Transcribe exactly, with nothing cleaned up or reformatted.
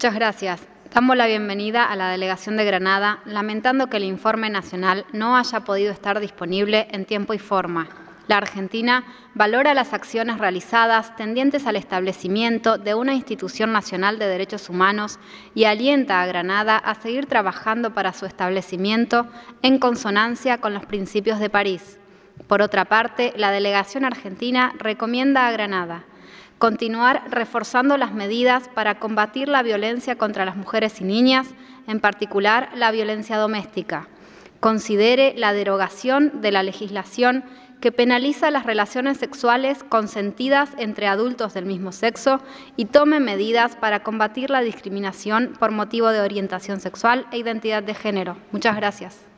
Muchas gracias. Damos la bienvenida a la Delegación de Granada, lamentando que el informe nacional no haya podido estar disponible en tiempo y forma. La Argentina valora las acciones realizadas tendientes al establecimiento de una institución nacional de derechos humanos y alienta a Granada a seguir trabajando para su establecimiento en consonancia con los principios de París. Por otra parte, la delegación argentina recomienda a Granada continuar reforzando las medidas para combatir la violencia contra las mujeres y niñas, en particular la violencia doméstica. Considere la derogación de la legislación que penaliza las relaciones sexuales consentidas entre adultos del mismo sexo y tome medidas para combatir la discriminación por motivo de orientación sexual e identidad de género. Muchas gracias.